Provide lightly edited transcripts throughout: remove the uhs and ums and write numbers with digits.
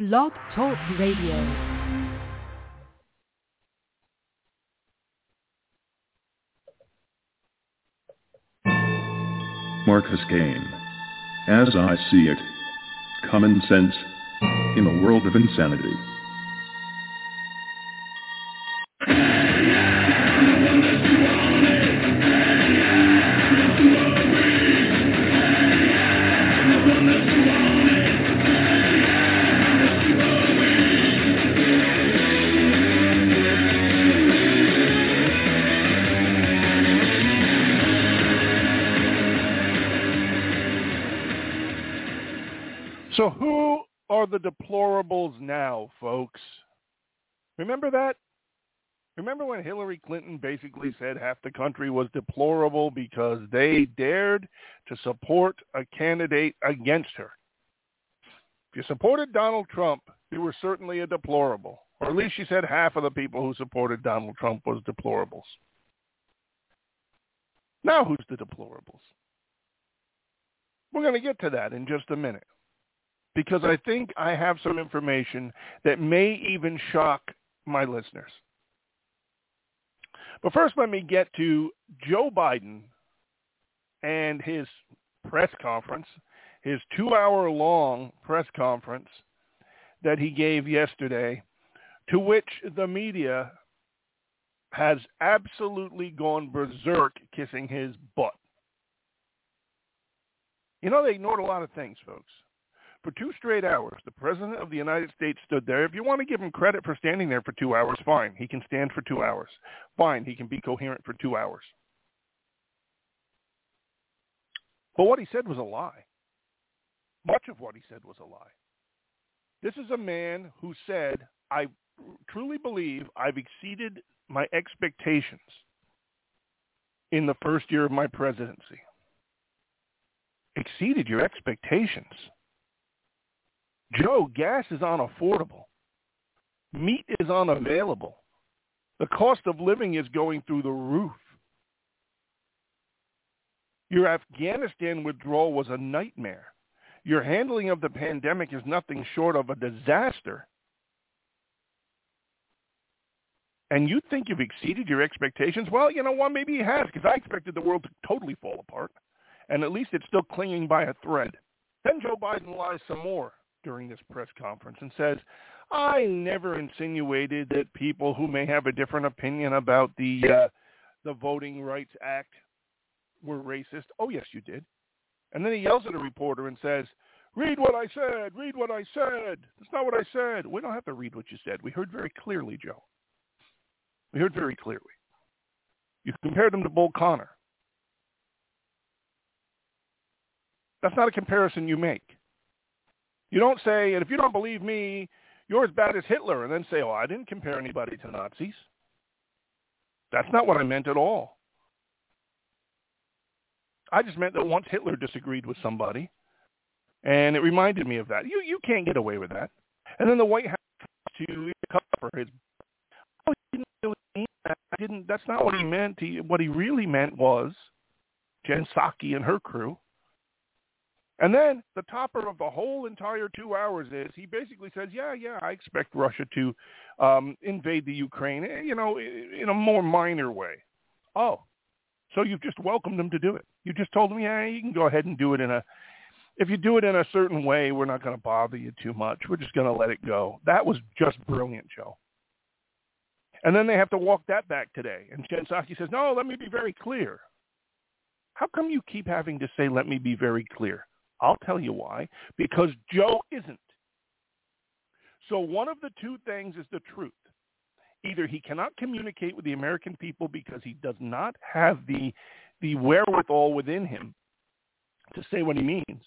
Blog Talk Radio. Marcus Kane. As I see it, common sense in a world of insanity. So who are the deplorables now, folks? Remember that? Remember when Hillary Clinton basically said half the country was deplorable because they dared to support a candidate against her? If you supported Donald Trump, you were certainly a deplorable. Or at least she said half of the people who supported Donald Trump was deplorables. Now who's the deplorables? We're going to get to that in just a minute, because I think I have some information that may even shock my listeners. But first, let me get to Joe Biden and his press conference, his 2-hour-long press conference that he gave yesterday, to which the media has absolutely gone berserk kissing his butt. You know, they ignored a lot of things, folks. For 2 straight hours, the President of the United States stood there. If you want to give him credit for standing there for 2 hours, fine. He can stand for 2 hours. Fine, he can be coherent for 2 hours. But what he said was a lie. Much of what he said was a lie. This is a man who said, I truly believe I've exceeded my expectations in the first year of my presidency. Exceeded your expectations? Joe, gas is unaffordable. Meat is unavailable. The cost of living is going through the roof. Your Afghanistan withdrawal was a nightmare. Your handling of the pandemic is nothing short of a disaster. And you think you've exceeded your expectations? Well, you know what? Maybe you have, because I expected the world to totally fall apart. And at least it's still clinging by a thread. Then Joe Biden lies some more during this press conference and says, I never insinuated that people who may have a different opinion about the Voting Rights Act were racist. Oh, yes, you did. And then he yells at a reporter and says, read what I said, read what I said. That's not what I said. We don't have to read what you said. We heard very clearly, Joe. We heard very clearly. You compared him to Bull Connor. That's not a comparison you make. You don't say, and if you don't believe me, you're as bad as Hitler, and then say, oh, I didn't compare anybody to Nazis. That's not what I meant at all. I just meant that once Hitler disagreed with somebody, and it reminded me of that. You can't get away with that. And then the White House to cover his, oh, he didn't really mean that. That's not what he meant. What he really meant was Jen Psaki and her crew. And then the topper of the whole entire 2 hours is he basically says, yeah, I expect Russia to invade the Ukraine, in a more minor way. Oh, so you've just welcomed them to do it. You just told them, yeah, you can go ahead and do it if you do it in a certain way, we're not going to bother you too much. We're just going to let it go. That was just brilliant, Joe. And then they have to walk that back today. And Jen Psaki says, no, let me be very clear. How come you keep having to say, let me be very clear? I'll tell you why. Because Joe isn't. So one of the two things is the truth. Either he cannot communicate with the American people because he does not have the wherewithal within him to say what he means,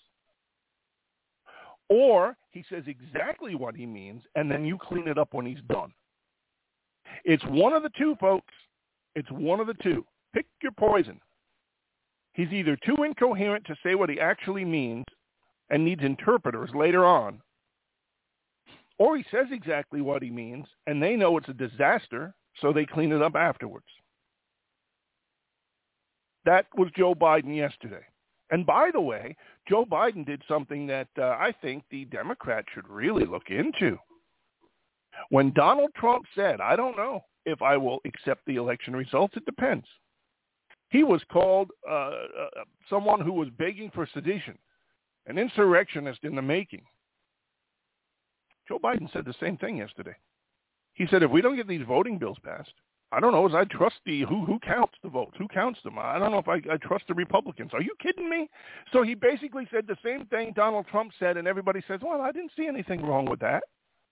or he says exactly what he means, and then you clean it up when he's done. It's one of the two, folks. It's one of the two. Pick your poison. He's either too incoherent to say what he actually means and needs interpreters later on, or he says exactly what he means and they know it's a disaster, so they clean it up afterwards. That was Joe Biden yesterday. And by the way, Joe Biden did something that I think the Democrats should really look into. When Donald Trump said, I don't know if I will accept the election results, it depends. He was called someone who was begging for sedition, an insurrectionist in the making. Joe Biden said the same thing yesterday. He said, if we don't get these voting bills passed, I don't know, as I trust who counts the votes? Who counts them? I don't know if I trust the Republicans. Are you kidding me? So he basically said the same thing Donald Trump said, and everybody says, well, I didn't see anything wrong with that.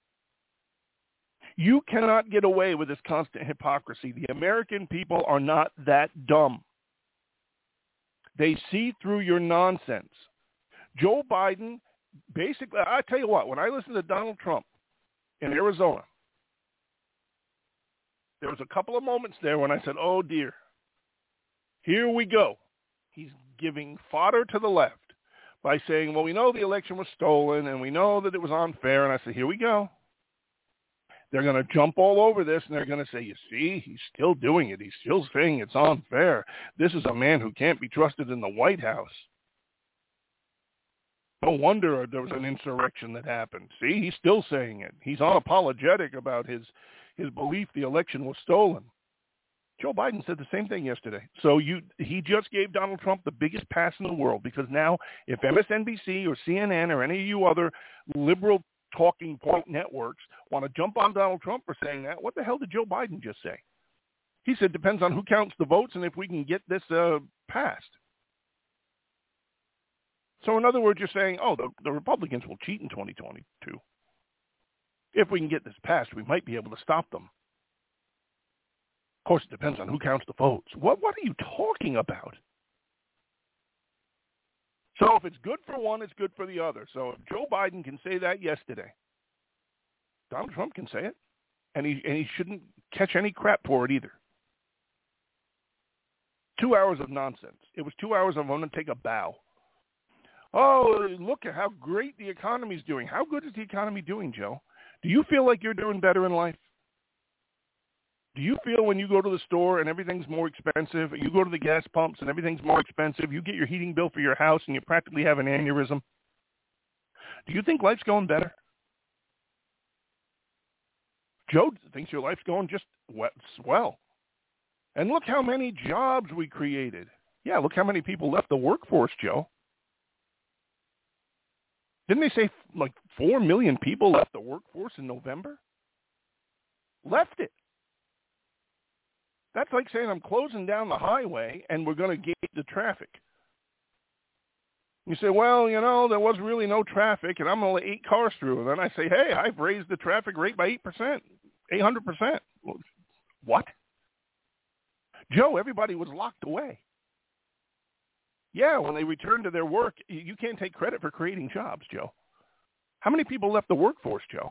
You cannot get away with this constant hypocrisy. The American people are not that dumb. They see through your nonsense. Joe Biden, basically, I tell you what, when I listened to Donald Trump in Arizona, there was a couple of moments there when I said, oh, dear, here we go. He's giving fodder to the left by saying, well, we know the election was stolen and we know that it was unfair. And I said, here we go. They're going to jump all over this, and they're going to say, you see, he's still doing it. He's still saying it's unfair. This is a man who can't be trusted in the White House. No wonder there was an insurrection that happened. See, he's still saying it. He's unapologetic about his belief the election was stolen. Joe Biden said the same thing yesterday. So he just gave Donald Trump the biggest pass in the world, because now if MSNBC or CNN or any of you other liberal talking point networks want to jump on Donald Trump for saying that, what the hell did Joe Biden just say? He said depends on who counts the votes and if we can get this passed. So in other words, you're saying, oh, the Republicans will cheat in 2022. If we can get this passed, we might be able to stop them. Of course, it depends on who counts the votes. What are you talking about? So if it's good for one, it's good for the other. So if Joe Biden can say that yesterday, Donald Trump can say it, and he shouldn't catch any crap for it either. 2 hours of nonsense. It was 2 hours of I'm going to take a bow. Oh, look at how great the economy's doing. How good is the economy doing, Joe? Do you feel like you're doing better in life? Do you feel when you go to the store and everything's more expensive, you go to the gas pumps and everything's more expensive, you get your heating bill for your house and you practically have an aneurysm? Do you think life's going better? Joe thinks your life's going just well. And look how many jobs we created. Yeah, look how many people left the workforce, Joe. Didn't they say like 4 million people left the workforce in November? Left it. That's like saying I'm closing down the highway and we're going to gauge the traffic. You say, well, there was really no traffic and I'm going to let 8 cars through. And then I say, hey, I've raised the traffic rate by 8%, 800%. What? Joe, everybody was locked away. Yeah, when they returned to their work, you can't take credit for creating jobs, Joe. How many people left the workforce, Joe?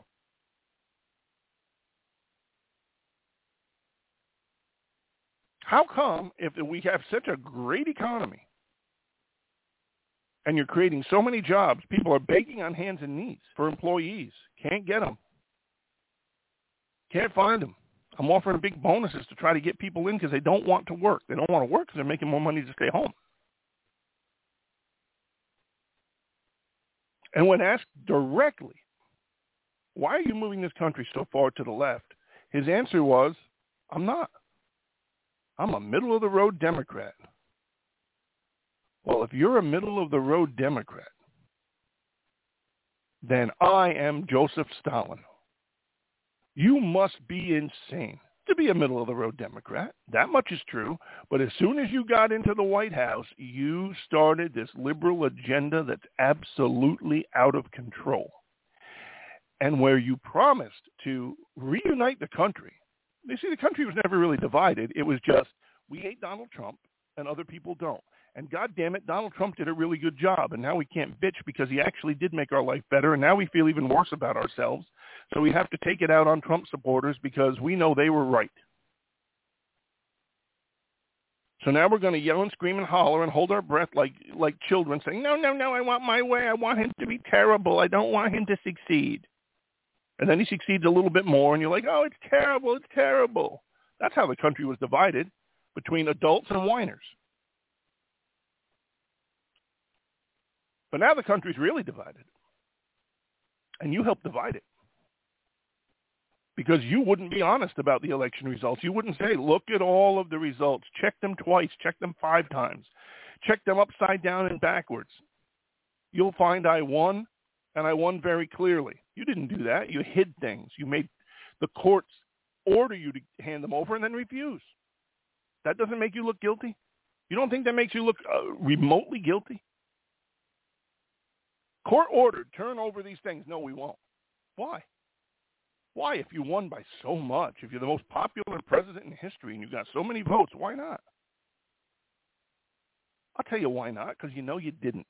How come if we have such a great economy and you're creating so many jobs, people are begging on hands and knees for employees, can't get them, can't find them? I'm offering big bonuses to try to get people in because they don't want to work. They don't want to work because they're making more money to stay home. And when asked directly, why are you moving this country so far to the left? His answer was, I'm not. I'm a middle-of-the-road Democrat. Well, if you're a middle-of-the-road Democrat, then I am Joseph Stalin. You must be insane to be a middle-of-the-road Democrat. That much is true. But as soon as you got into the White House, you started this liberal agenda that's absolutely out of control. And where you promised to reunite the country, you see, the country was never really divided. It was just, we hate Donald Trump and other people don't. And God damn it, Donald Trump did a really good job. And now we can't bitch because he actually did make our life better. And now we feel even worse about ourselves. So we have to take it out on Trump supporters because we know they were right. So now we're going to yell and scream and holler and hold our breath like children saying, no, I want my way. I want him to be terrible. I don't want him to succeed. And then he succeeds a little bit more, and you're like, oh, it's terrible, it's terrible. That's how the country was divided between adults and whiners. But now the country's really divided. And you helped divide it. Because you wouldn't be honest about the election results. You wouldn't say, look at all of the results. Check them twice. Check them 5 times. Check them upside down and backwards. You'll find I won, and I won very clearly. You didn't do that. You hid things. You made the courts order you to hand them over and then refuse. That doesn't make you look guilty? You don't think that makes you look remotely guilty? Court ordered, turn over these things. No, we won't. Why? Why? If you won by so much, if you're the most popular president in history and you got so many votes, why not? I'll tell you why not, because you know you didn't.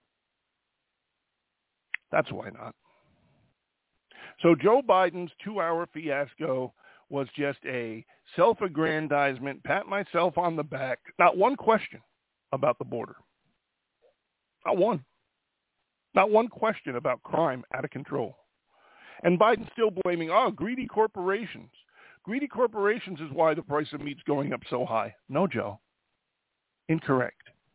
That's why not. So Joe Biden's 2-hour fiasco was just a self-aggrandizement, pat myself on the back, not one question about the border. Not one. Not one question about crime out of control. And Biden's still blaming, greedy corporations. Greedy corporations is why the price of meat's going up so high. No, Joe. Incorrect.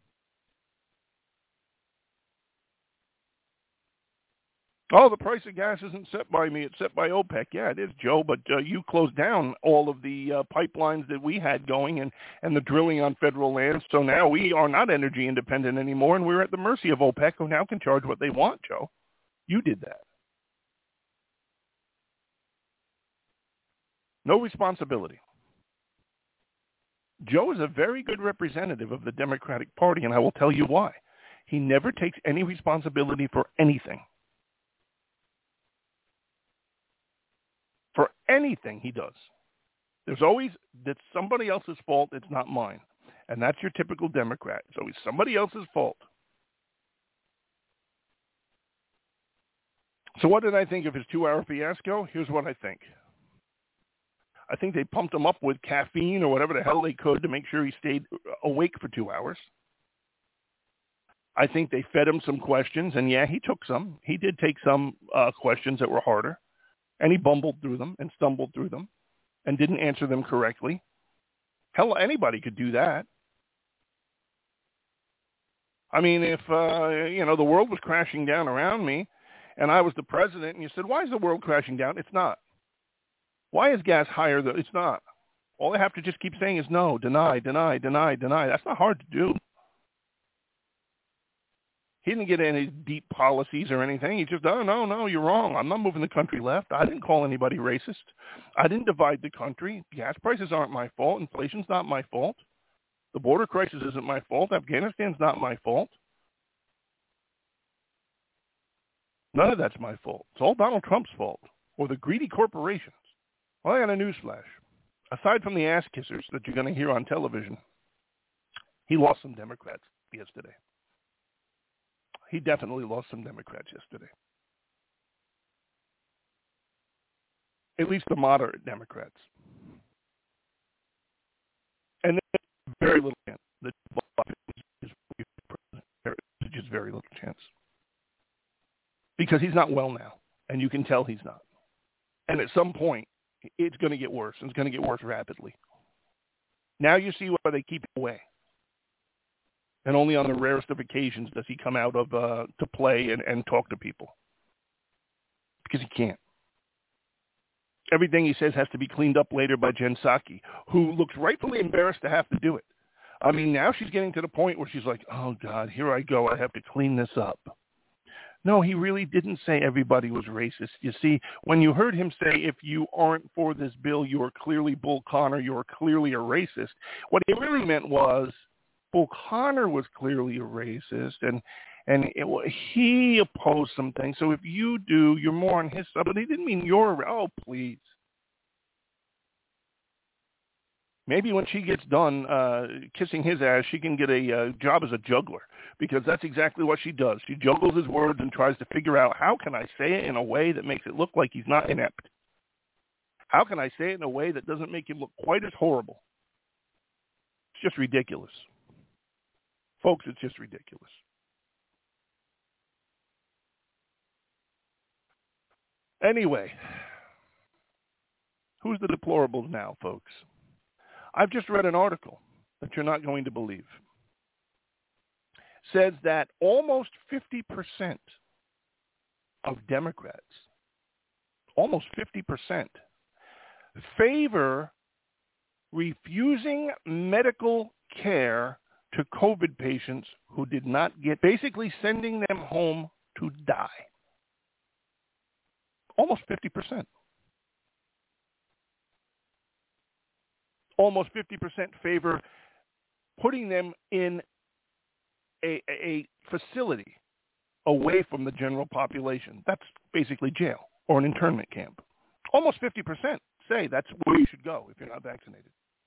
The price of gas isn't set by me. It's set by OPEC. Yeah, it is, Joe, but you closed down all of the pipelines that we had going and the drilling on federal lands. So now we are not energy independent anymore, and we're at the mercy of OPEC, who now can charge what they want, Joe. You did that. No responsibility. Joe is a very good representative of the Democratic Party, and I will tell you why. He never takes any responsibility for anything. For anything he does. There's always, that's somebody else's fault, it's not mine. And that's your typical Democrat. It's always somebody else's fault. So what did I think of his 2-hour fiasco? Here's what I think. I think they pumped him up with caffeine or whatever the hell they could to make sure he stayed awake for 2 hours. I think they fed him some questions, and yeah, he took some. He did take some questions that were harder. And he bumbled through them and stumbled through them and didn't answer them correctly. Hell, anybody could do that. I mean, if, the world was crashing down around me and I was the president and you said, why is the world crashing down? It's not. Why is gas higher? It's not. All I have to just keep saying is no, deny, deny, deny, deny. That's not hard to do. He didn't get any deep policies or anything. He just, no, you're wrong. I'm not moving the country left. I didn't call anybody racist. I didn't divide the country. Gas prices aren't my fault. Inflation's not my fault. The border crisis isn't my fault. Afghanistan's not my fault. None of that's my fault. It's all Donald Trump's fault or the greedy corporations. Well, I got a newsflash. Aside from the ass kissers that you're going to hear on television, he lost some Democrats yesterday. He definitely lost some Democrats yesterday. At least the moderate Democrats. And there's very little chance that Biden is president. There's just very little chance. Because he's not well now, and you can tell he's not. And at some point, it's going to get worse, and it's going to get worse rapidly. Now you see why they keep him away. And only on the rarest of occasions does he come out of to play and talk to people. Because he can't. Everything he says has to be cleaned up later by Jen Psaki, who looks rightfully embarrassed to have to do it. I mean, now she's getting to the point where she's like, oh, God, here I go. I have to clean this up. No, he really didn't say everybody was racist. You see, when you heard him say, if you aren't for this bill, you are clearly Bull Connor, you are clearly a racist, what he really meant was, Bull Connor was clearly a racist, and he opposed some things. So if you do, you're more on his side. But he didn't mean oh, please. Maybe when she gets done kissing his ass, she can get a job as a juggler, because that's exactly what she does. She juggles his words and tries to figure out, how can I say it in a way that makes it look like he's not inept? How can I say it in a way that doesn't make him look quite as horrible? It's just ridiculous. Folks, it's just ridiculous. Anyway, who's the deplorables now, folks? I've just read an article that you're not going to believe. says that almost 50% of Democrats, almost 50%, favor refusing medical care to COVID patients who did not get, basically sending them home to die. Almost 50%. Almost 50% favor putting them in a facility away from the general population. That's basically jail or an internment camp. Almost 50% say that's where you should go if you're not vaccinated.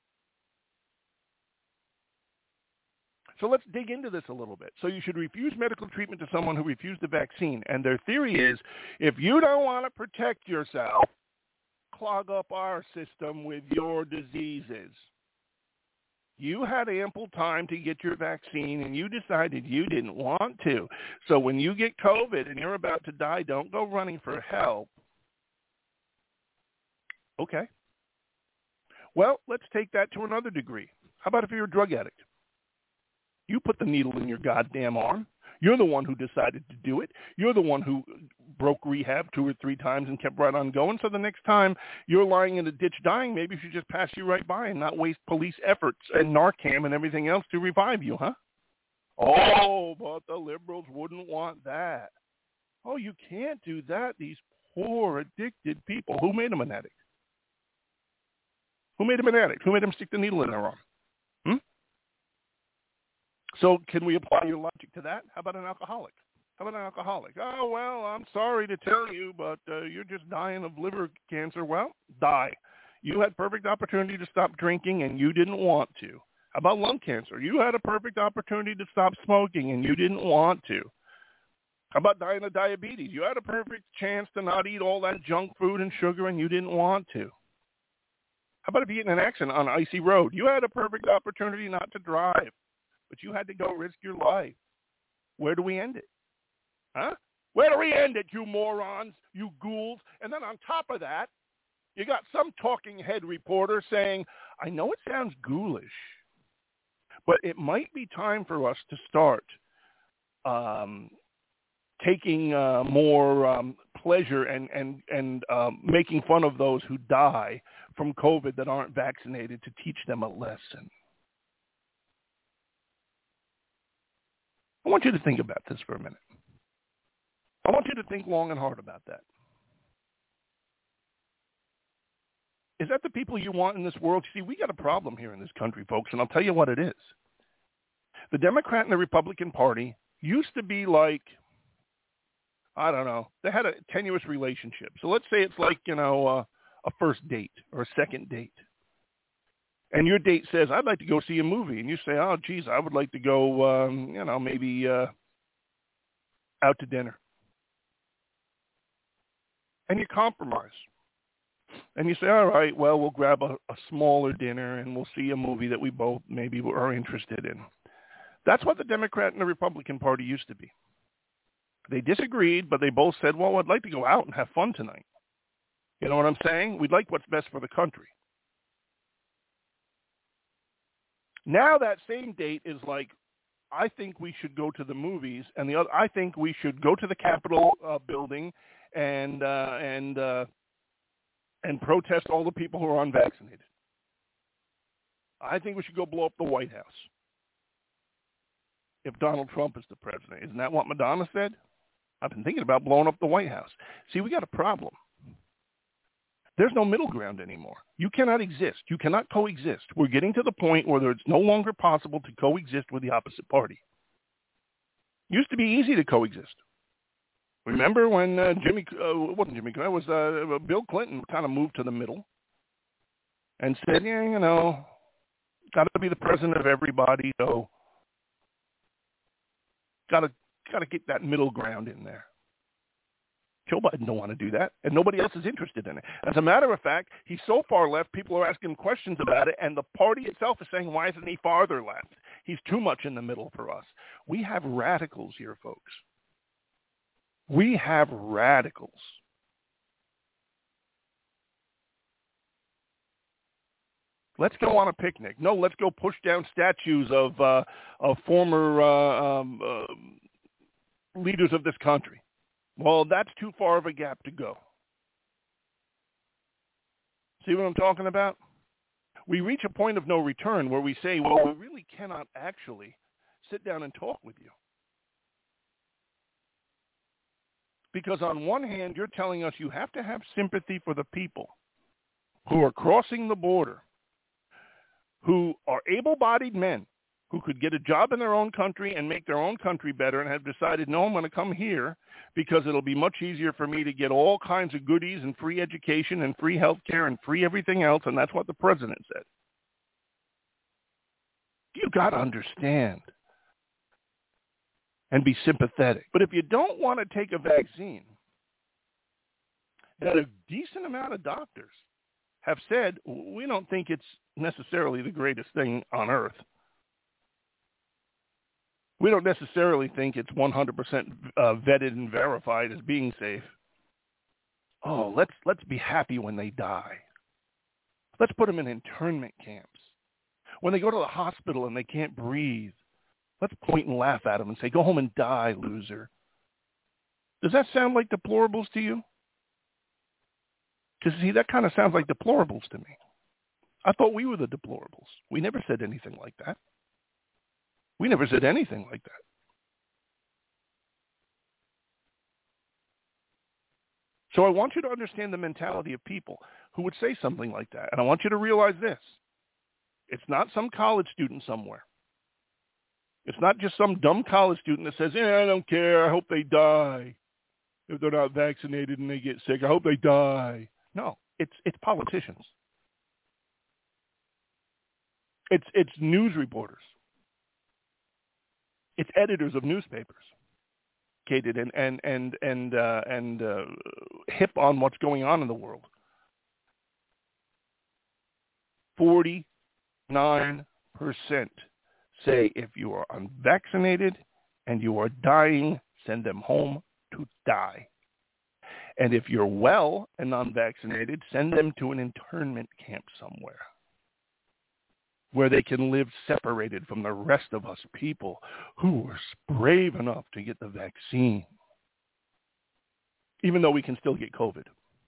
So let's dig into this a little bit. So you should refuse medical treatment to someone who refused the vaccine. And their theory is, if you don't want to protect yourself, clog up our system with your diseases. You had ample time to get your vaccine, and you decided you didn't want to. So when you get COVID and you're about to die, don't go running for help. Okay. Well, let's take that to another degree. How about if you're a drug addict? You put the needle in your goddamn arm. You're the one who decided to do it. You're the one who broke rehab 2 or 3 times and kept right on going. So the next time you're lying in a ditch dying, maybe you should just pass you right by and not waste police efforts and Narcan and everything else to revive you, huh? Oh, but the liberals wouldn't want that. Oh, you can't do that. These poor, addicted people. Who made them an addict? Who made them an addict? Who made them stick the needle in their arm? So can we apply your logic to that? How about an alcoholic? How about an alcoholic? Oh, well, I'm sorry to tell you, but you're just dying of liver cancer. Well, die. You had perfect opportunity to stop drinking, and you didn't want to. How about lung cancer? You had a perfect opportunity to stop smoking, and you didn't want to. How about dying of diabetes? You had a perfect chance to not eat all that junk food and sugar, and you didn't want to. How about if you get in an accident on an icy road? You had a perfect opportunity not to drive, but you had to go risk your life. Where do we end it? Huh? Where do we end it, you morons, you ghouls? And then on top of that, you got some talking head reporter saying, I know it sounds ghoulish, but it might be time for us to start taking more pleasure and making fun of those who die from COVID that aren't vaccinated to teach them a lesson. I want you to think about this for a minute. I want you to think long and hard about that. Is that the people you want in this world? See, we got a problem here in this country, folks, and I'll tell you what it is. The Democrat and the Republican Party used to be like, I don't know, they had a tenuous relationship. So let's say it's like, a first date or a second date. And your date says, I'd like to go see a movie. And you say, oh, geez, I would like to go, maybe out to dinner. And you compromise. And you say, all right, well, we'll grab a smaller dinner and we'll see a movie that we both maybe are interested in. That's what the Democrat and the Republican Party used to be. They disagreed, but they both said, well, I'd like to go out and have fun tonight. You know what I'm saying? We'd like what's best for the country. Now that same date is like, I think we should go to the movies, and the other, I think we should go to the Capitol building and protest all the people who are unvaccinated. I think we should go blow up the White House if Donald Trump is the president. Isn't that what Madonna said? I've been thinking about blowing up the White House. See, we got a problem. There's no middle ground anymore. You cannot exist. You cannot coexist. We're getting to the point where it's no longer possible to coexist with the opposite party. It used to be easy to coexist. Remember when Bill Clinton kind of moved to the middle and said, got to be the president of everybody, so got to get that middle ground in there. Joe Biden don't want to do that, and nobody else is interested in it. As a matter of fact, he's so far left, people are asking questions about it, and the party itself is saying, why isn't he farther left? He's too much in the middle for us. We have radicals here, folks. We have radicals. Let's go on a picnic. No, let's go push down statues of former leaders of this country. Well, that's too far of a gap to go. See what I'm talking about? We reach a point of no return where we say, well, we really cannot actually sit down and talk with you. Because on one hand, you're telling us you have to have sympathy for the people who are crossing the border, who are able-bodied men, who could get a job in their own country and make their own country better and have decided, no, I'm going to come here because it'll be much easier for me to get all kinds of goodies and free education and free health care and free everything else, and that's what the president said. You got to understand and be sympathetic. But if you don't want to take a vaccine, that a decent amount of doctors have said, we don't think it's necessarily the greatest thing on earth. We don't necessarily think it's 100% vetted and verified as being safe. Oh, let's be happy when they die. Let's put them in internment camps. When they go to the hospital and they can't breathe, let's point and laugh at them and say, go home and die, loser. Does that sound like deplorables to you? Because, see, that kind of sounds like deplorables to me. I thought we were the deplorables. We never said anything like that. We never said anything like that. So I want you to understand the mentality of people who would say something like that. And I want you to realize this. It's not some college student somewhere. It's not just some dumb college student that says, I don't care. I hope they die. If they're not vaccinated and they get sick, I hope they die. No, it's politicians. It's news reporters. It's editors of newspapers, and hip on what's going on in the world. 49% say if you are unvaccinated and you are dying, send them home to die. And if you're well and unvaccinated, send them to an internment camp somewhere where they can live separated from the rest of us people who were brave enough to get the vaccine, even though we can still get COVID.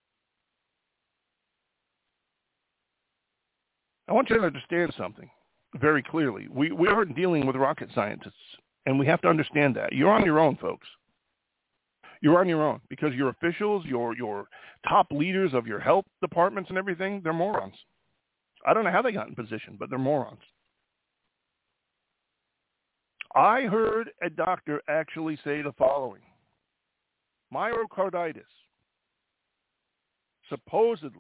I want you to understand something very clearly. We aren't dealing with rocket scientists, and we have to understand that. You're on your own, folks. You're on your own because your officials, your top leaders of your health departments and everything, they're morons. I don't know how they got in position, but they're morons. I heard a doctor actually say the following. Myocarditis, supposedly,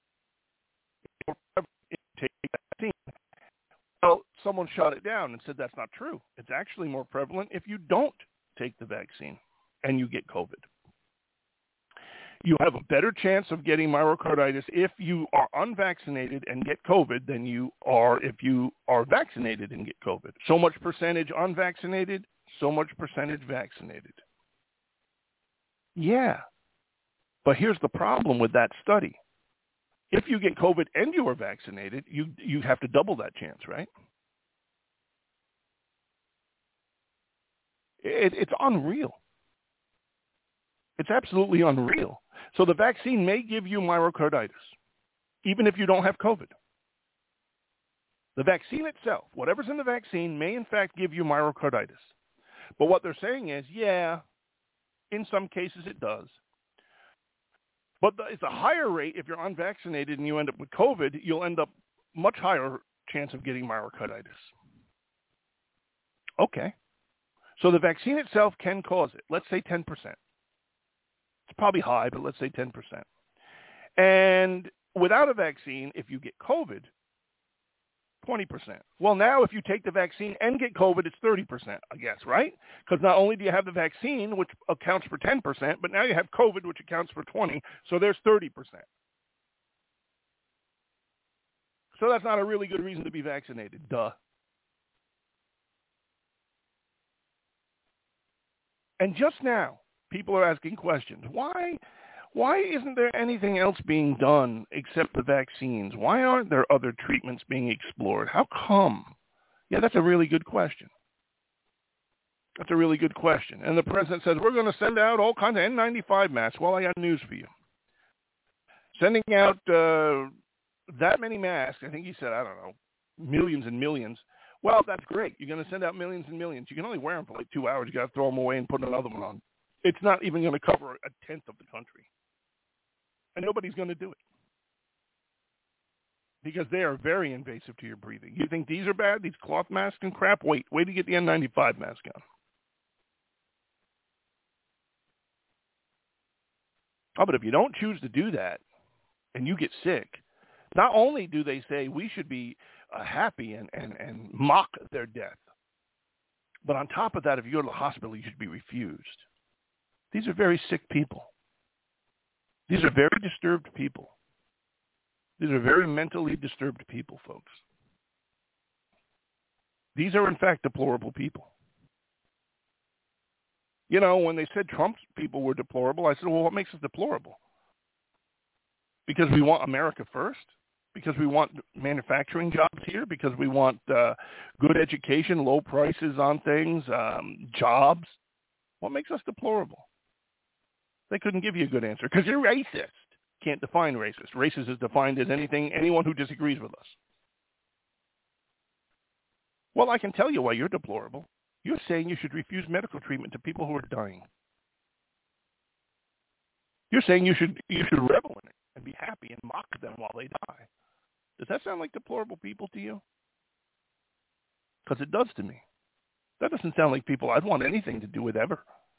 take vaccine. Well, someone shot it down and said that's not true. It's actually more prevalent if you don't take the vaccine and you get COVID. You have a better chance of getting myocarditis if you are unvaccinated and get COVID than you are if you are vaccinated and get COVID. So much percentage unvaccinated, so much percentage vaccinated. Yeah. But here's the problem with that study. If you get COVID and you are vaccinated, you have to double that chance, right? It's unreal. It's absolutely unreal. So the vaccine may give you myocarditis, even if you don't have COVID. The vaccine itself, whatever's in the vaccine, may in fact give you myocarditis. But what they're saying is, yeah, in some cases it does. But it's a higher rate if you're unvaccinated and you end up with COVID, you'll end up much higher chance of getting myocarditis. Okay. So the vaccine itself can cause it. Let's say 10%. It's probably high, but let's say 10%. And without a vaccine, if you get COVID, 20%. Well, now if you take the vaccine and get COVID, it's 30%, I guess, right? Because not only do you have the vaccine, which accounts for 10%, but now you have COVID, which accounts for 20%, so there's 30%. So that's not a really good reason to be vaccinated, duh. And just now, people are asking questions. Why Why isn't there anything else being done except the vaccines? Why aren't there other treatments being explored? How come? Yeah, that's a really good question. That's a really good question. And the president says, we're going to send out all kinds of N95 masks. Well, I got news for you. Sending out that many masks, I think he said, I don't know, millions and millions. Well, that's great. You're going to send out millions and millions. You can only wear them for like 2 hours. You got to throw them away and put another one on. It's not even going to cover a tenth of the country. And nobody's going to do it. Because they are very invasive to your breathing. You think these are bad, these cloth masks and crap? Wait to get the N95 mask on. Oh, but if you don't choose to do that and you get sick, not only do they say we should be happy and mock their death, but on top of that, if you go to the hospital, you should be refused. These are very sick people. These are very disturbed people. These are very mentally disturbed people, folks. These are, in fact, deplorable people. You know, when they said Trump's people were deplorable, I said, well, what makes us deplorable? Because we want America first? Because we want manufacturing jobs here? Because we want good education, low prices on things, jobs? What makes us deplorable? They couldn't give you a good answer. Because you're racist. Can't define racist. Racist is defined as anyone who disagrees with us. Well, I can tell you why you're deplorable. You're saying you should refuse medical treatment to people who are dying. You're saying you should revel in it and be happy and mock them while they die. Does that sound like deplorable people to you? Because it does to me. That doesn't sound like people I'd want anything to do with ever.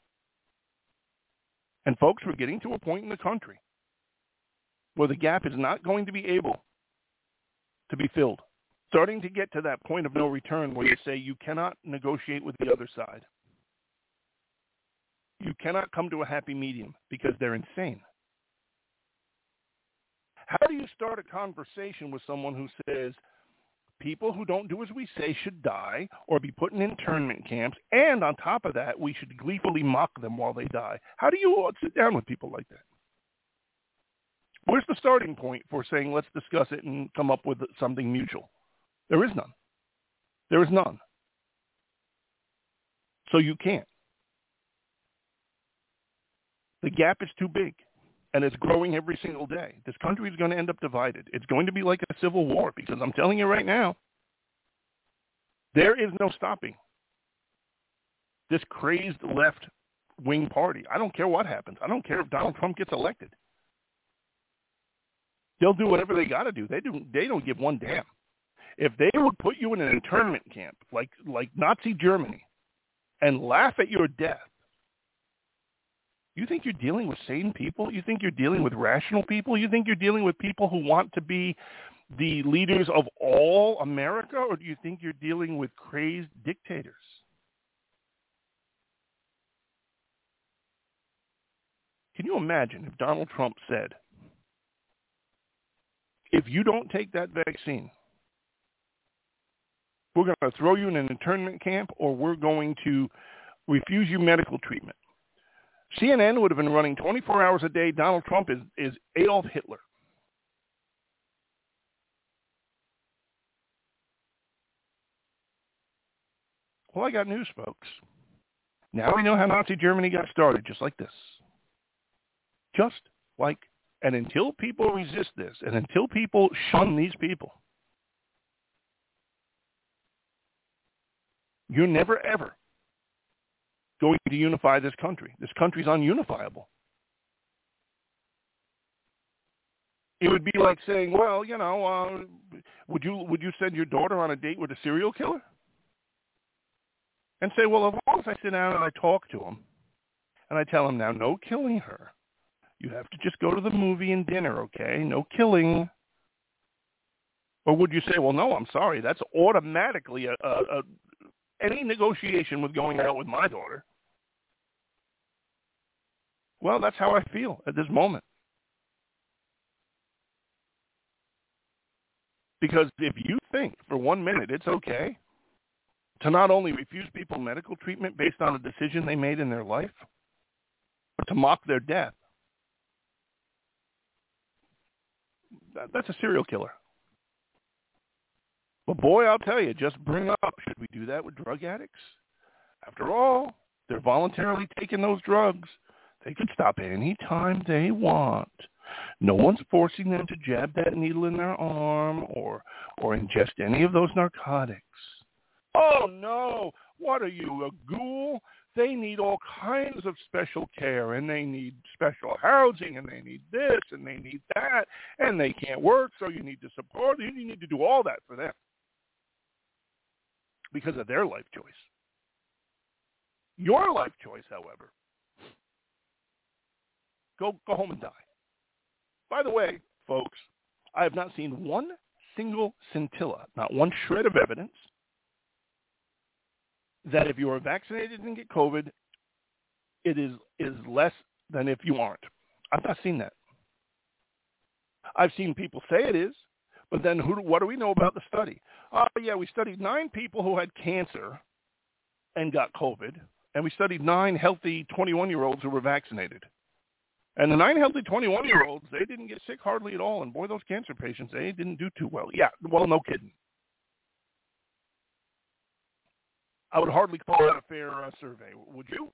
And folks, we're getting to a point in the country where the gap is not going to be able to be filled. Starting to get to that point of no return where you say you cannot negotiate with the other side. You cannot come to a happy medium because they're insane. How do you start a conversation with someone who says people who don't do as we say should die or be put in internment camps, and on top of that, we should gleefully mock them while they die? How do you sit down with people like that? Where's the starting point for saying let's discuss it and come up with something mutual? There is none. There is none. So you can't. The gap is too big, and it's growing every single day. This country is going to end up divided. It's going to be like a civil war, because I'm telling you right now, there is no stopping this crazed left-wing party. I don't care what happens. I don't care if Donald Trump gets elected. They'll do whatever they got to do. They don't give one damn. If they would put you in an internment camp like Nazi Germany and laugh at your death, you think you're dealing with sane people? You think you're dealing with rational people? You think you're dealing with people who want to be the leaders of all America? Or do you think you're dealing with crazed dictators? Can you imagine if Donald Trump said, if you don't take that vaccine, we're going to throw you in an internment camp, or we're going to refuse you medical treatment? CNN would have been running 24 hours a day. Donald Trump is Adolf Hitler. Well, I got news, folks. Now we know how Nazi Germany got started, just like this. Just like, and until people resist this, and until people shun these people, you're never, ever going to unify this country. This country's ununifiable. It would be like saying, well, you know, would you send your daughter on a date with a serial killer? And say, well, as long as I sit down and I talk to him, and I tell him, now, no killing her. You have to just go to the movie and dinner, okay? No killing. Or would you say, well, no, I'm sorry. That's automatically any negotiation with going out with my daughter. Well, that's how I feel at this moment. Because if you think for 1 minute it's okay to not only refuse people medical treatment based on a decision they made in their life, but to mock their death, That's a serial killer. But boy, I'll tell you, just bring up, should we do that with drug addicts? After all, they're voluntarily taking those drugs. They could stop any time they want. No one's forcing them to jab that needle in their arm or ingest any of those narcotics. Oh, no. What are you, a ghoul? They need all kinds of special care, and they need special housing, and they need this, and they need that, and they can't work, so you need to support them. You need to do all that for them because of their life choice. Your life choice, however, go home and die. By the way, folks, I have not seen one single scintilla, not one shred of evidence that if you are vaccinated and get COVID, it is less than if you aren't. I've not seen that. I've seen people say it is, but then what do we know about the study? We studied 9 people who had cancer and got COVID, and we studied 9 healthy 21-year-olds who were vaccinated. And the 9 healthy 21-year-olds, they didn't get sick hardly at all, and boy, those cancer patients, they didn't do too well. Yeah, well, no kidding. I would hardly call that a fair survey. Would you?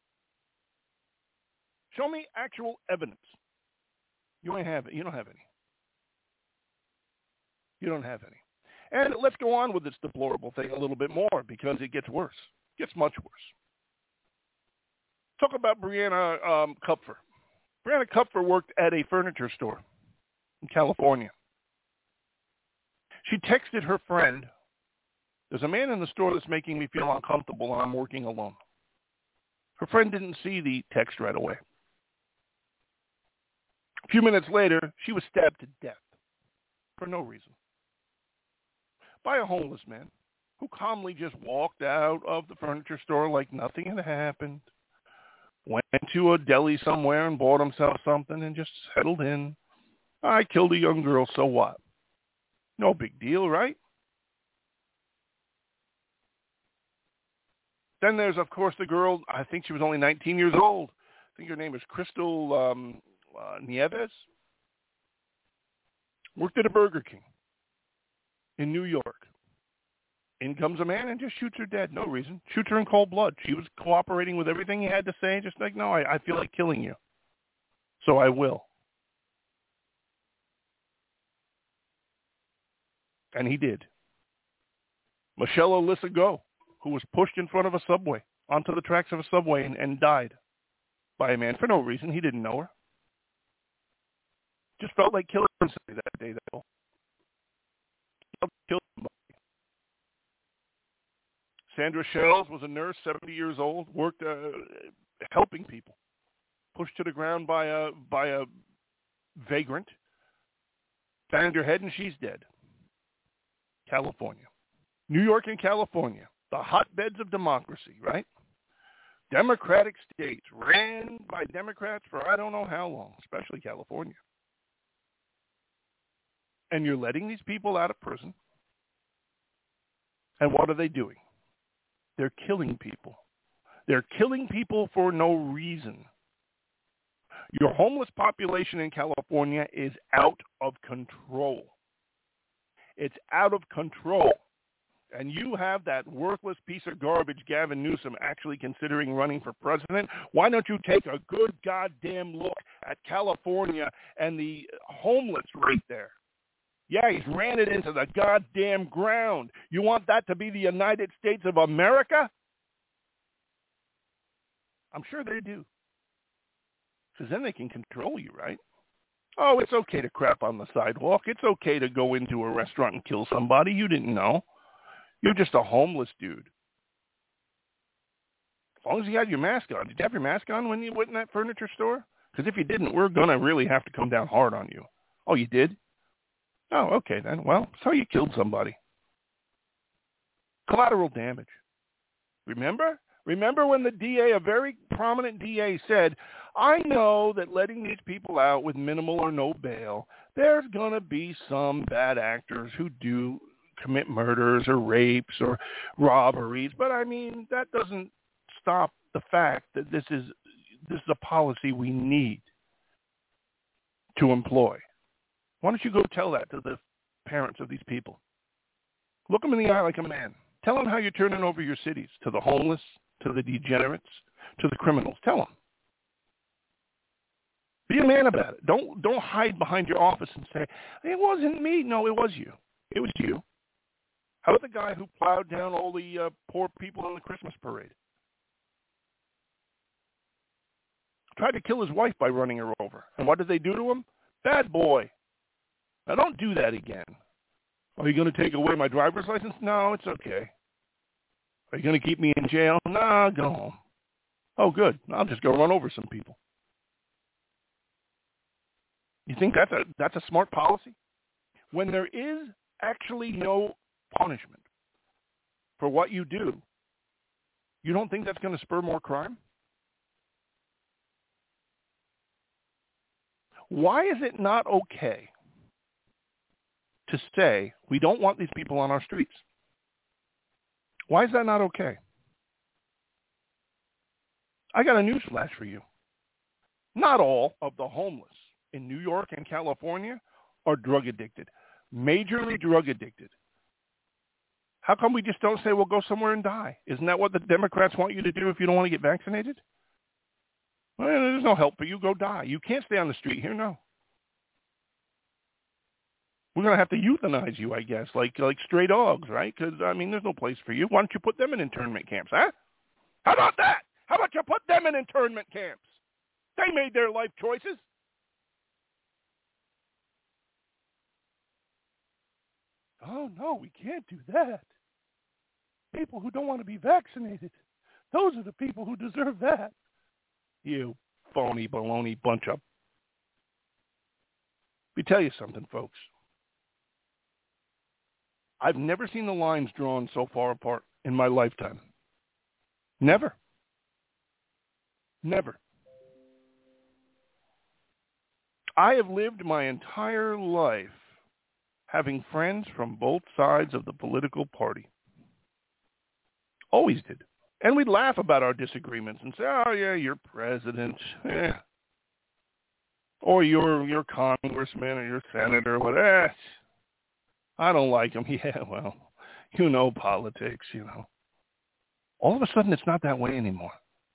Show me actual evidence. You ain't have it. You don't have any. You don't have any. And let's go on with this deplorable thing a little bit more because it gets worse. It gets much worse. Talk about Brianna Kupfer. Brianna Kupfer worked at a furniture store in California. She texted her friend, "There's a man in the store that's making me feel uncomfortable and I'm working alone." Her friend didn't see the text right away. A few minutes later, she was stabbed to death for no reason by a homeless man who calmly just walked out of the furniture store like nothing had happened, went to a deli somewhere and bought himself something and just settled in. I killed a young girl, so what? No big deal, right? Then there's, of course, the girl, I think she was only 19 years old. I think her name is Crystal Nieves. Worked at a Burger King in New York. In comes a man and just shoots her dead. No reason. Shoots her in cold blood. She was cooperating with everything he had to say. Just like, no, I feel like killing you. So I will. And he did. Michelle Alyssa Go, who was pushed in front of a subway, onto the tracks of a subway and died by a man for no reason. He didn't know her. Just felt like killing somebody that day. That's all. Killed somebody. Sandra Shells was a nurse, 70 years old, worked helping people. Pushed to the ground by a vagrant. Banged her head and she's dead. California. New York and California. The hotbeds of democracy, right? Democratic states ran by Democrats for I don't know how long, especially California. And you're letting these people out of prison. And what are they doing? They're killing people. They're killing people for no reason. Your homeless population in California is out of control. It's out of control. And you have that worthless piece of garbage, Gavin Newsom, actually considering running for president. Why don't you take a good goddamn look at California and the homeless rate there? Yeah, he's ran it into the goddamn ground. You want that to be the United States of America? I'm sure they do. Because then they can control you, right? Oh, it's okay to crap on the sidewalk. It's okay to go into a restaurant and kill somebody. You didn't know. You're just a homeless dude. As long as you had your mask on. Did you have your mask on when you went in that furniture store? Because if you didn't, we're going to really have to come down hard on you. Oh, you did? Oh, okay then. Well, so you killed somebody. Collateral damage. Remember? Remember when the DA, a very prominent DA, said, I know that letting these people out with minimal or no bail, there's going to be some bad actors who do commit murders or rapes or robberies. But, I mean, that doesn't stop the fact that this is a policy we need to employ. Why don't you go tell that to the parents of these people? Look them in the eye like a man. Tell them how you're turning over your cities to the homeless, to the degenerates, to the criminals. Tell them. Be a man about it. Don't hide behind your office and say, it wasn't me. No, it was you. It was you. How about the guy who plowed down all the poor people in the Christmas parade? Tried to kill his wife by running her over. And what did they do to him? Bad boy. Now don't do that again. Are you going to take away my driver's license? No, it's okay. Are you going to keep me in jail? Nah, go home. Oh, good. I'll just go run over some people. You think that's a smart policy? When there is actually no punishment for what you do, you don't think that's going to spur more crime? Why is it not okay to say we don't want these people on our streets? Why is that not okay? I got a news flash for you. Not all of the homeless in New York and California are drug addicted, majorly drug addicted. How come we just don't say, well, go somewhere and die? Isn't that what the Democrats want you to do if you don't want to get vaccinated? Well, there's no help for you. Go die. You can't stay on the street here, no. We're going to have to euthanize you, I guess, like stray dogs, right? Because, there's no place for you. Why don't you put them in internment camps, huh? How about that? How about you put them in internment camps? They made their life choices. Oh, no, we can't do that. People who don't want to be vaccinated, those are the people who deserve that. You phony baloney bunch of... Let me tell you something, folks. I've never seen the lines drawn so far apart in my lifetime. Never. Never. I have lived my entire life having friends from both sides of the political party. Always did. And we'd laugh about our disagreements and say, oh, yeah, you're president. Yeah. Or you're congressman or your senator or whatever. I don't like him. Yeah, well, politics, All of a sudden, it's not that way anymore.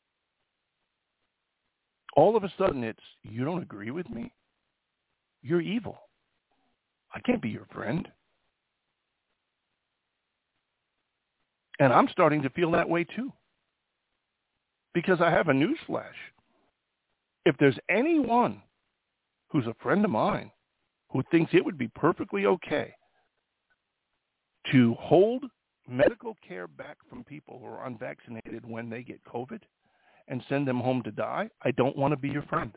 All of a sudden, it's, you don't agree with me? You're evil. I can't be your friend. And I'm starting to feel that way too. Because I have a news flash. If there's anyone who's a friend of mine who thinks it would be perfectly okay to hold medical care back from people who are unvaccinated when they get COVID and send them home to die, I don't want to be your friend.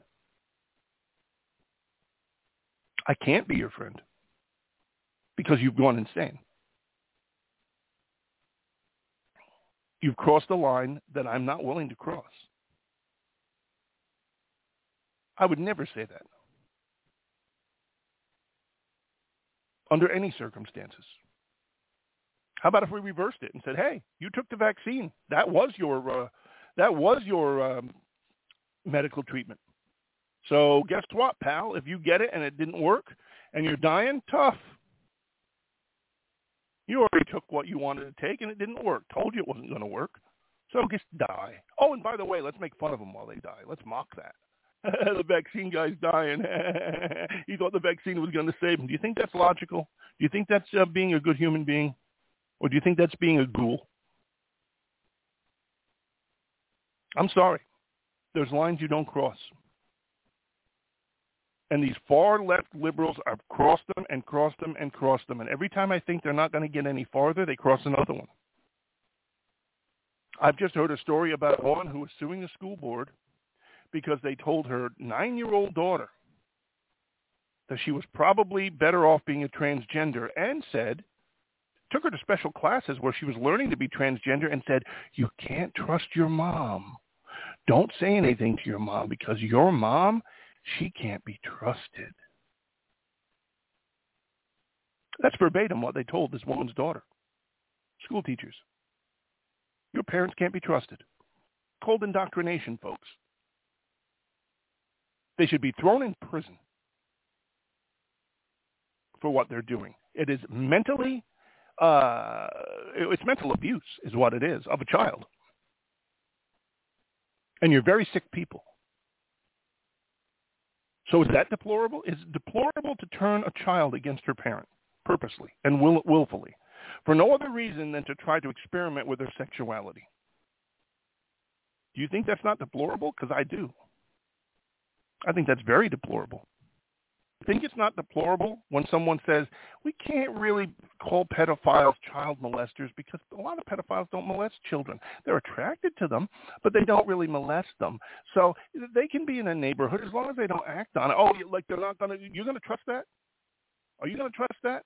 I can't be your friend because you've gone insane. You've crossed a line that I'm not willing to cross. I would never say that under any circumstances. How about if we reversed it and said, hey, you took the vaccine. That was your medical treatment. So guess what, pal? If you get it and it didn't work and you're dying, tough. You already took what you wanted to take and it didn't work. Told you it wasn't going to work. So just die. Oh, and by the way, let's make fun of them while they die. Let's mock that. The vaccine guy's dying. He thought the vaccine was going to save him. Do you think that's logical? Do you think that's being a good human being? Or do you think that's being a ghoul? I'm sorry. There's lines you don't cross. And these far left liberals have crossed them and crossed them and crossed them. And every time I think they're not going to get any farther, they cross another one. I've just heard a story about one who was suing the school board because they told her 9-year-old daughter that she was probably better off being a transgender and took her to special classes where she was learning to be transgender and said, you can't trust your mom. Don't say anything to your mom because your mom, she can't be trusted. That's verbatim what they told this woman's daughter. School teachers. Your parents can't be trusted. Cold indoctrination, folks. They should be thrown in prison. for what they're doing. It is mentally, it's mental abuse is what it is of a child. And you're very sick people. So is that deplorable? Is it deplorable to turn a child against her parent purposely and willfully for no other reason than to try to experiment with their sexuality? Do you think that's not deplorable? Because I do. I think that's very deplorable. I think it's not deplorable when someone says, we can't really call pedophiles child molesters because a lot of pedophiles don't molest children. They're attracted to them, but they don't really molest them. So they can be in a neighborhood as long as they don't act on it. Oh, like they're not going to, you're going to trust that? Are you going to trust that?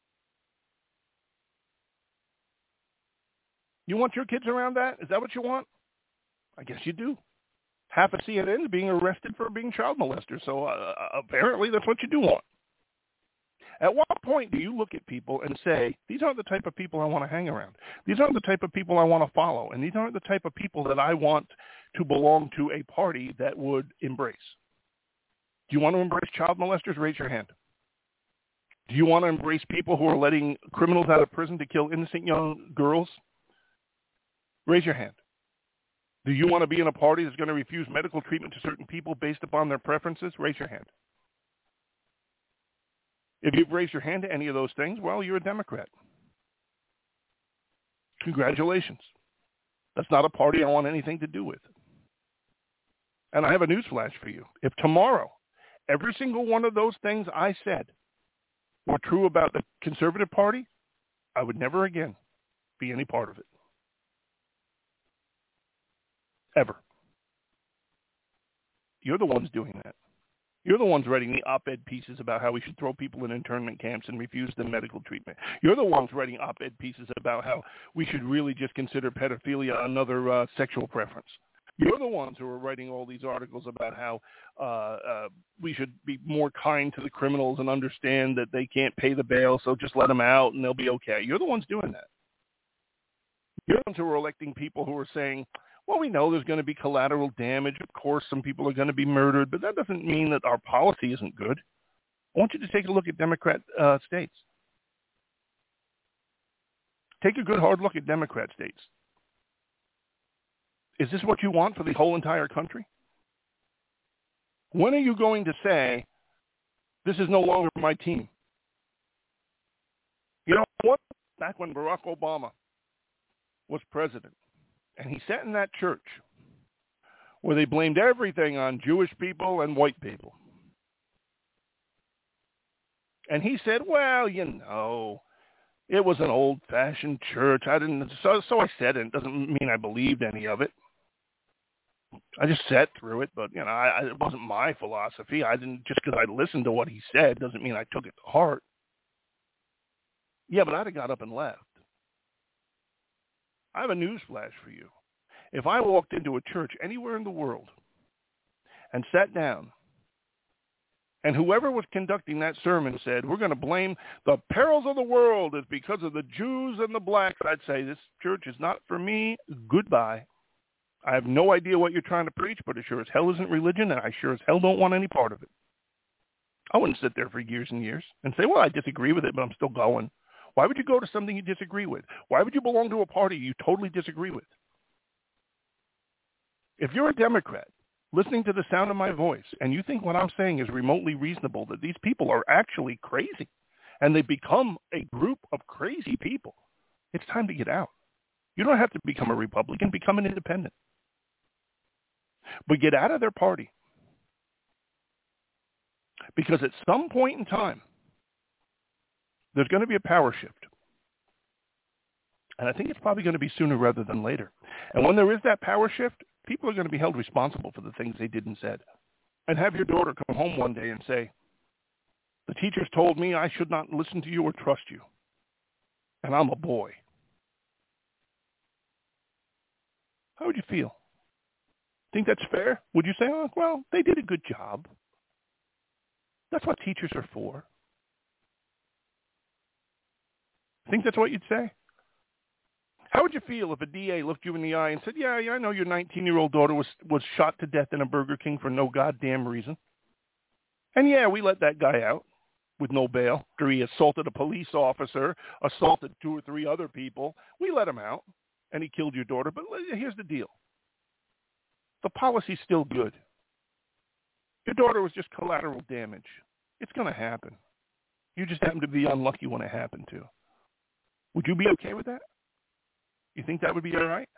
You want your kids around that? Is that what you want? I guess you do. Half of CNN is being arrested for being child molesters, so apparently that's what you do want. At what point do you look at people and say, these aren't the type of people I want to hang around. These aren't the type of people I want to follow, and these aren't the type of people that I want to belong to a party that would embrace. Do you want to embrace child molesters? Raise your hand. Do you want to embrace people who are letting criminals out of prison to kill innocent young girls? Raise your hand. Do you want to be in a party that's going to refuse medical treatment to certain people based upon their preferences? Raise your hand. If you've raised your hand to any of those things, well, you're a Democrat. Congratulations. That's not a party I want anything to do with. And I have a newsflash for you. If tomorrow every single one of those things I said were true about the Conservative Party, I would never again be any part of it. Ever. You're the ones doing that. You're the ones writing the op-ed pieces about how we should throw people in internment camps and refuse them medical treatment. You're the ones writing op-ed pieces about how we should really just consider pedophilia another sexual preference. You're the ones who are writing all these articles about how we should be more kind to the criminals and understand that they can't pay the bail, so just let them out and they'll be okay. You're the ones doing that. You're the ones who are electing people who are saying, well, we know there's going to be collateral damage. Of course, some people are going to be murdered, but that doesn't mean that our policy isn't good. I want you to take a look at Democrat states. Take a good hard look at Democrat states. Is this what you want for the whole entire country? When are you going to say, this is no longer my team? You know what? Back when Barack Obama was president, and he sat in that church where they blamed everything on Jewish people and white people. And he said, well, you know, it was an old-fashioned church. So I said it. It doesn't mean I believed any of it. I just sat through it, but, you know, it wasn't my philosophy. Just because I listened to what he said doesn't mean I took it to heart. Yeah, but I'd have got up and left. I have a news flash for you. If I walked into a church anywhere in the world and sat down, and whoever was conducting that sermon said, we're going to blame the perils of the world is because of the Jews and the blacks, I'd say, this church is not for me. Goodbye. I have no idea what you're trying to preach, but it sure as hell isn't religion, and I sure as hell don't want any part of it. I wouldn't sit there for years and years and say, well, I disagree with it, but I'm still going. Why would you go to something you disagree with? Why would you belong to a party you totally disagree with? If you're a Democrat listening to the sound of my voice and you think what I'm saying is remotely reasonable, that these people are actually crazy and they become a group of crazy people, it's time to get out. You don't have to become a Republican. Become an independent. But get out of their party. Because at some point in time, there's going to be a power shift. And I think it's probably going to be sooner rather than later. And when there is that power shift, people are going to be held responsible for the things they did and said. And have your daughter come home one day and say, the teachers told me I should not listen to you or trust you. And I'm a boy. How would you feel? Think that's fair? Would you say, oh, well, they did a good job? That's what teachers are for. Think that's what you'd say? How would you feel if a DA looked you in the eye and said, yeah, I know your 19-year-old daughter was shot to death in a Burger King for no goddamn reason. And yeah, we let that guy out. with no bail after he assaulted a police officer, assaulted 2 or 3 other people. We let him out, and he killed your daughter. But here's the deal. The policy's still good. Your daughter was just collateral damage. It's going to happen. You just happen to be unlucky when it happened to. Would you be okay with that? You think that would be all right?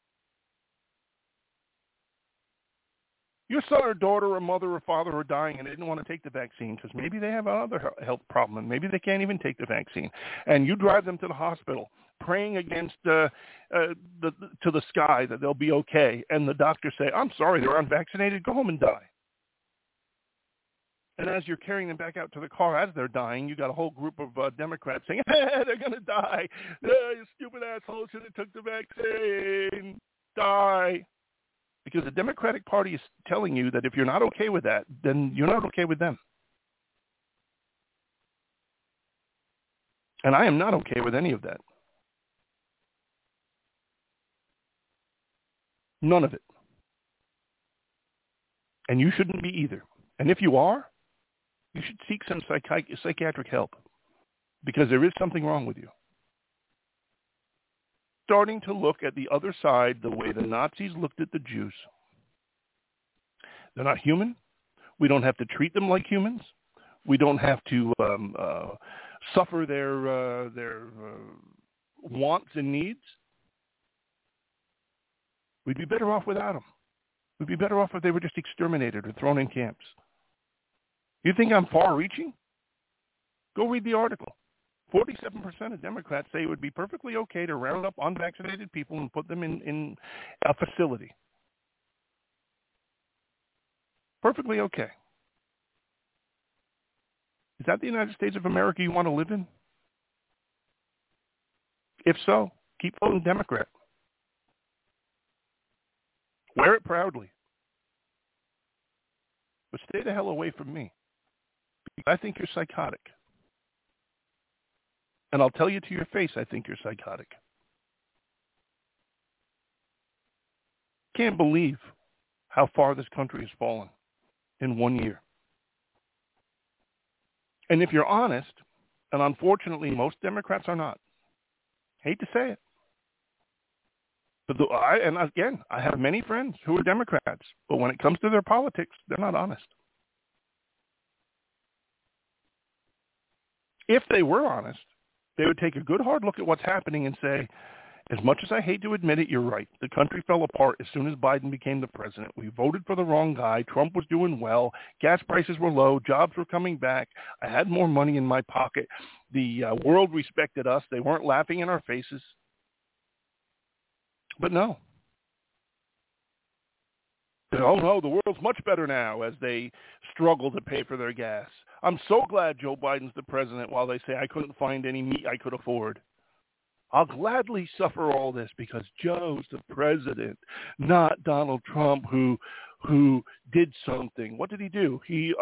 Your son or daughter or mother or father are dying and they didn't want to take the vaccine because maybe they have another health problem and maybe they can't even take the vaccine. And you drive them to the hospital praying against to the sky that they'll be okay. And the doctors say, I'm sorry, they're unvaccinated. Go home and die. And as you're carrying them back out to the car as they're dying, you got a whole group of Democrats saying, they're going to die. You stupid assholes should have took the vaccine. Die. Because the Democratic Party is telling you that if you're not okay with that, then you're not okay with them. And I am not okay with any of that. None of it. And you shouldn't be either. And if you are, you should seek some psychiatric help because there is something wrong with you. Starting to look at the other side the way the Nazis looked at the Jews. They're not human. We don't have to treat them like humans. We don't have to suffer their wants and needs. We'd be better off without them. We'd be better off if they were just exterminated or thrown in camps. You think I'm far-reaching? Go read the article. 47% of Democrats say it would be perfectly okay to round up unvaccinated people and put them in a facility. Perfectly okay. Is that the United States of America you want to live in? If so, keep voting Democrat. Wear it proudly. But stay the hell away from me. I think you're psychotic. And I'll tell you to your face, I think you're psychotic. Can't believe how far this country has fallen in 1 year. And if you're honest, and unfortunately most Democrats are not, hate to say it, but I have many friends who are Democrats, but when it comes to their politics, they're not honest. If they were honest, they would take a good hard look at what's happening and say, as much as I hate to admit it, you're right. The country fell apart as soon as Biden became the president. We voted for the wrong guy. Trump was doing well. Gas prices were low. Jobs were coming back. I had more money in my pocket. The world respected us. They weren't laughing in our faces. But no. Oh, no, the world's much better now as they struggle to pay for their gas. I'm so glad Joe Biden's the president while they say I couldn't find any meat I could afford. I'll gladly suffer all this because Joe's the president, not Donald Trump, who did something. What did he do? He's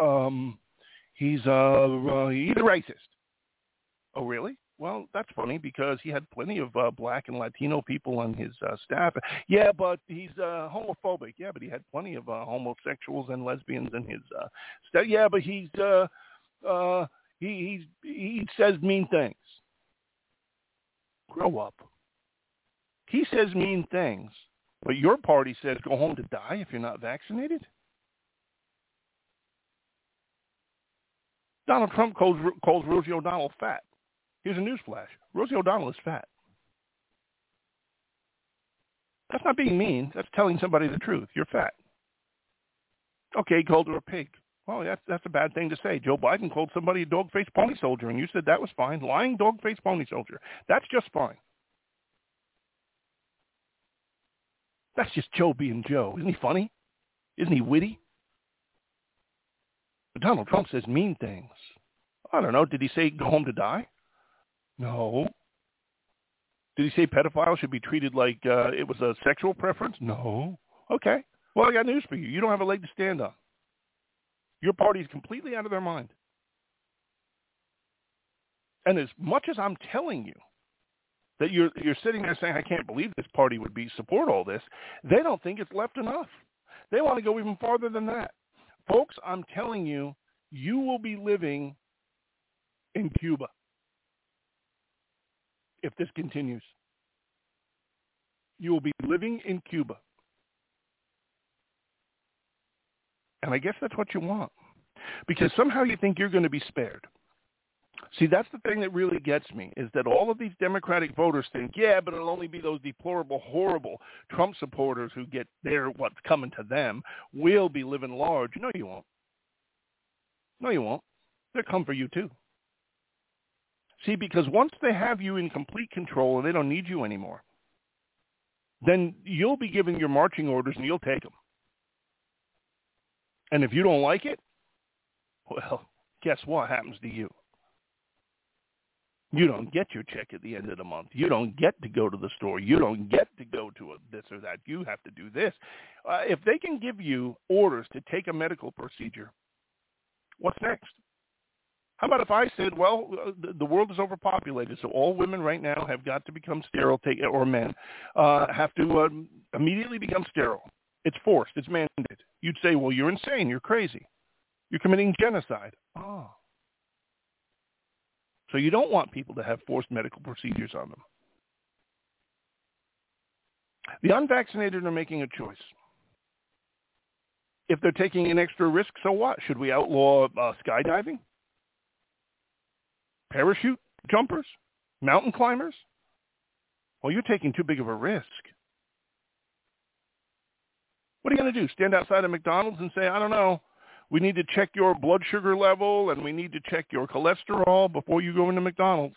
a racist. Oh, really? Well, that's funny because he had plenty of black and Latino people on his staff. Yeah, but he's homophobic. Yeah, but he had plenty of homosexuals and lesbians in his staff. Yeah, but he says mean things. Grow up. He says mean things, but your party says go home to die if you're not vaccinated? Donald Trump calls Rosie O'Donnell fat. Here's a newsflash. Rosie O'Donnell is fat. That's not being mean. That's telling somebody the truth. You're fat. Okay, he called her a pig. Well, that's a bad thing to say. Joe Biden called somebody a dog-faced pony soldier, and you said that was fine. Lying dog-faced pony soldier. That's just fine. That's just Joe being Joe. Isn't he funny? Isn't he witty? But Donald Trump says mean things. I don't know. Did he say go home to die? No. Did he say pedophiles should be treated like it was a sexual preference? No. Okay. Well, I got news for you. You don't have a leg to stand on. Your party's completely out of their mind. And as much as I'm telling you that you're sitting there saying, I can't believe this party would support all this, they don't think it's left enough. They want to go even farther than that. Folks, I'm telling you, you will be living in Cuba if this continues. You will be living in Cuba. And I guess that's what you want. Because somehow you think you're going to be spared. See, that's the thing that really gets me, is that all of these Democratic voters think, yeah, but it'll only be those deplorable, horrible Trump supporters who get what's coming to them. We'll be living large. No, you won't. No, you won't. They'll come for you, too. See, because once they have you in complete control and they don't need you anymore, then you'll be giving your marching orders and you'll take them. And if you don't like it, well, guess what happens to you? You don't get your check at the end of the month. You don't get to go to the store. You don't get to go to this or that. You have to do this. If they can give you orders to take a medical procedure, what's next? How about if I said, well, the world is overpopulated, so all women right now have got to become sterile, or men have to immediately become sterile. It's forced. It's mandated. You'd say, well, you're insane. You're crazy. You're committing genocide. Oh. So you don't want people to have forced medical procedures on them. The unvaccinated are making a choice. If they're taking an extra risk, so what? Should we outlaw skydiving? Parachute jumpers? Mountain climbers? Well, you're taking too big of a risk. What are you going to do? Stand outside of McDonald's and say, I don't know, we need to check your blood sugar level and we need to check your cholesterol before you go into McDonald's.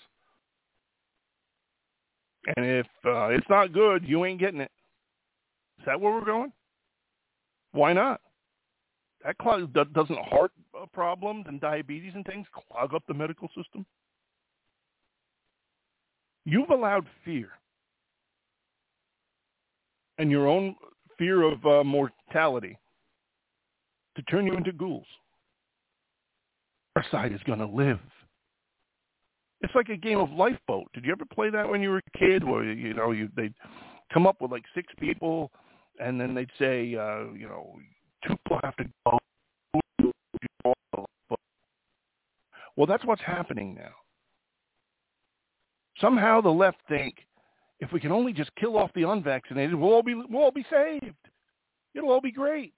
And if it's not good, you ain't getting it. Is that where we're going? Why not? That doesn't heart problems and diabetes and things clog up the medical system? You've allowed fear and your own fear of mortality to turn you into ghouls. Our side is going to live. It's like a game of lifeboat. Did you ever play that when you were a kid? Where they'd come up with like 6 people, and then they'd say, 2 people have to go. Well, that's what's happening now. Somehow the left think, if we can only just kill off the unvaccinated, we'll all be saved. It'll all be great.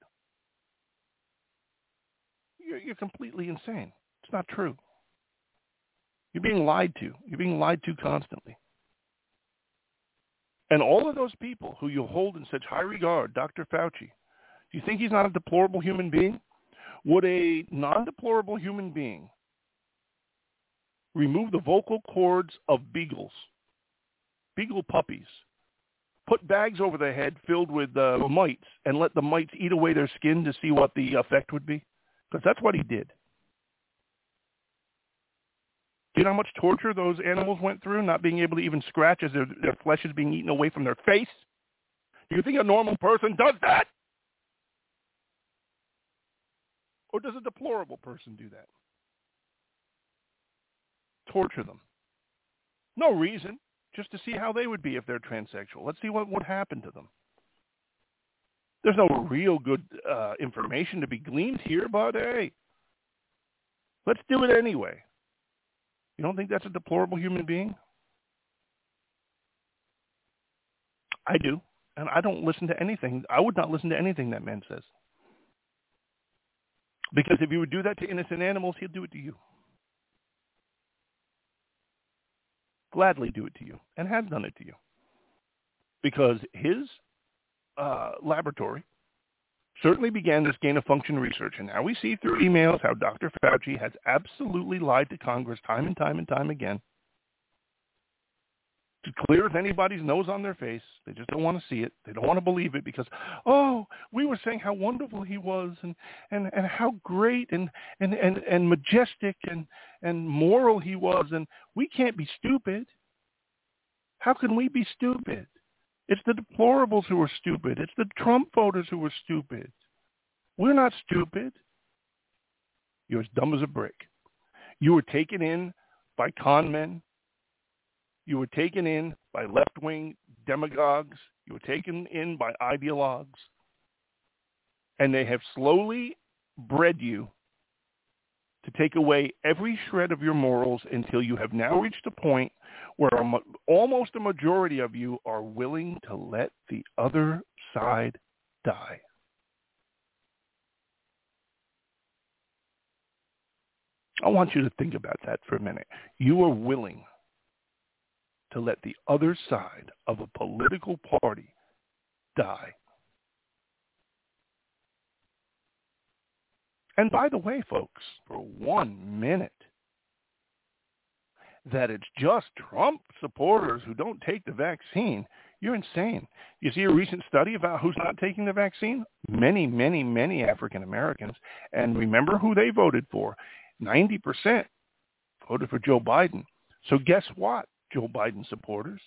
You're completely insane. It's not true. You're being lied to. You're being lied to constantly. And all of those people who you hold in such high regard, Dr. Fauci, do you think he's not a deplorable human being? Would a non-deplorable human being remove the vocal cords of beagle puppies, put bags over their head filled with mites, and let the mites eat away their skin to see what the effect would be? Because that's what he did. Do you know how much torture those animals went through, not being able to even scratch as their flesh is being eaten away from their face? Do you think a normal person does that? Or does a deplorable person do that? Torture them. No reason, just to see how they would be if they're transsexual. Let's see what would happen to them. There's no real good information to be gleaned here, but hey, let's do it anyway. You don't think that's a deplorable human being? I do, and I don't listen to anything. I would not listen to anything that man says. Because if he would do that to innocent animals, he'll do it to you. Gladly do it to you, and has done it to you. Because his laboratory certainly began this gain-of-function research, and now we see through emails how Dr. Fauci has absolutely lied to Congress time and time and time again. To clear as anybody's nose on their face. They just don't want to see it. They don't want to believe it because, we were saying how wonderful he was and how great and majestic and moral he was, and we can't be stupid. How can we be stupid? It's the deplorables who are stupid. It's the Trump voters who are stupid. We're not stupid. You're as dumb as a brick. You were taken in by con men. You were taken in by left-wing demagogues. You were taken in by ideologues. And they have slowly bred you to take away every shred of your morals until you have now reached a point where almost a majority of you are willing to let the other side die. I want you to think about that for a minute. You are willing to let the other side of a political party die. And by the way, folks, for 1 minute, that it's just Trump supporters who don't take the vaccine, you're insane. You see a recent study about who's not taking the vaccine? Many, many, many African Americans. And remember who they voted for. 90% voted for Joe Biden. So guess what, Joe Biden supporters?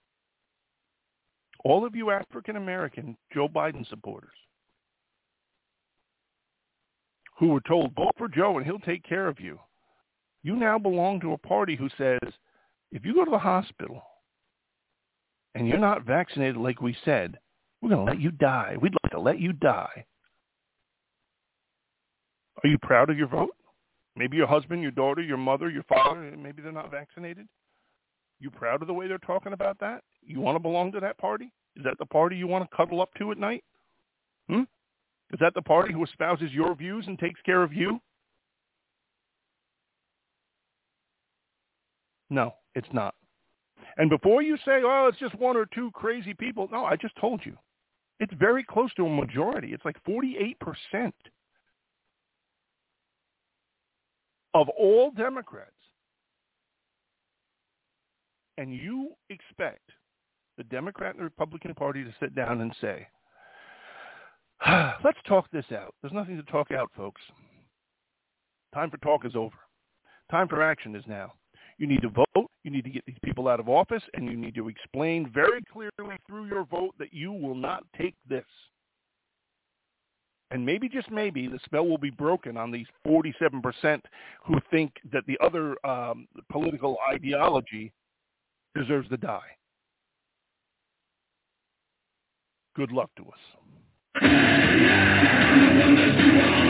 All of you African American Joe Biden supporters who were told, vote for Joe and he'll take care of you. You now belong to a party who says, if you go to the hospital and you're not vaccinated like we said, we're going to let you die. We'd like to let you die. Are you proud of your vote? Maybe your husband, your daughter, your mother, your father, maybe they're not vaccinated. You proud of the way they're talking about that? You want to belong to that party? Is that the party you want to cuddle up to at night? Is that the party who espouses your views and takes care of you? No, it's not. And before you say, oh, it's just one or two crazy people, no, I just told you. It's very close to a majority. It's like 48% of all Democrats. And you expect the Democrat and the Republican Party to sit down and say, let's talk this out. There's nothing to talk out, folks. Time for talk is over. Time for action is now. You need to vote. You need to get these people out of office, and you need to explain very clearly through your vote that you will not take this. And maybe, just maybe, the spell will be broken on these 47% who think that the other political ideology deserves to die. Good luck to us.